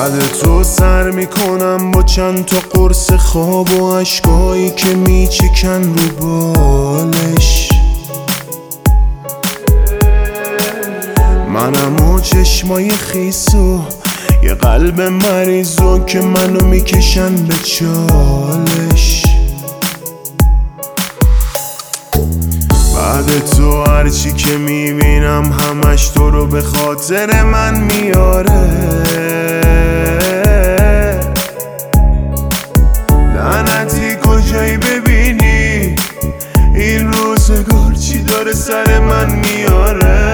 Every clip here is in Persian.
بعد تو سر میکنم با چند تا قرص خواب و عشقایی که میچکن رو بالش. منم و چشمای خیسو یه قلب مریضو که منو میکشن به چالش. بعد تو هرچی که میبینم همش تو رو به خاطر من میاره. لعنتی کجایی ببینی این روزگار چی داره سر من میاره.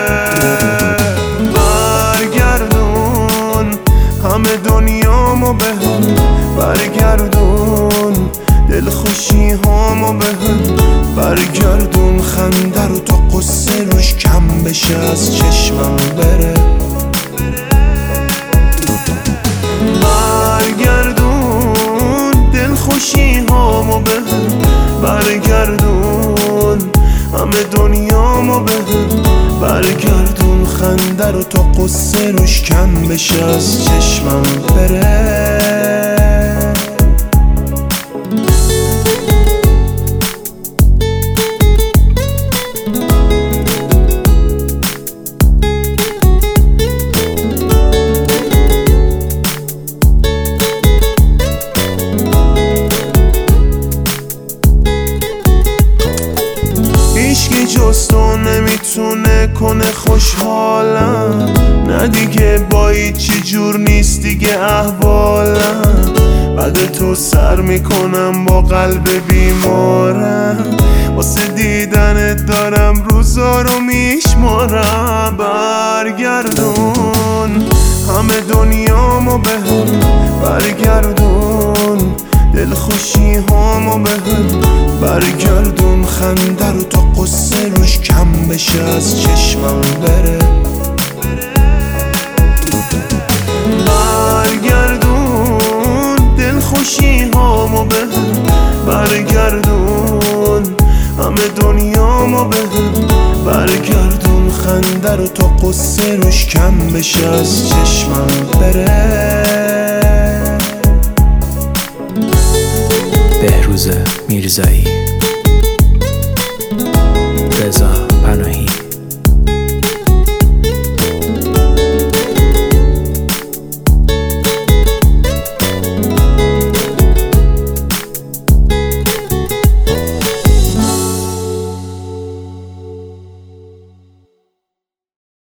برگردون همه دنیامو بهم، برگردون دلخوشی هامو بهم، برگردون خنده رو تا قصه روش کم بشه از چشمم بره. برگردون دلخوشی هامو بهم، برگردون همه دنیامو بهم، برگردون خنده رو تا قصه روش کم بشه از چشمم بره. هیچکی جز تو نمیتونه کنه خوشحالم، نه دیگه با هیچی جور نیست دیگه احوالم. بعد تو سر میکنم با قلب بیمارم، واسه دیدنت دارم روزا رو میشمارم. برگردون همه دنیامو بهم، برگردون دلخوشی هامو بهم، برگردون خنده رو تا قصه روش کم بشه از چشمم بره. برگردون دلخوشی هامو بهم، برگردون همه دنیامو بهم، برگردون خنده رو تا قصه روش کم بشه از چشمم بره. بهروز میرزایی.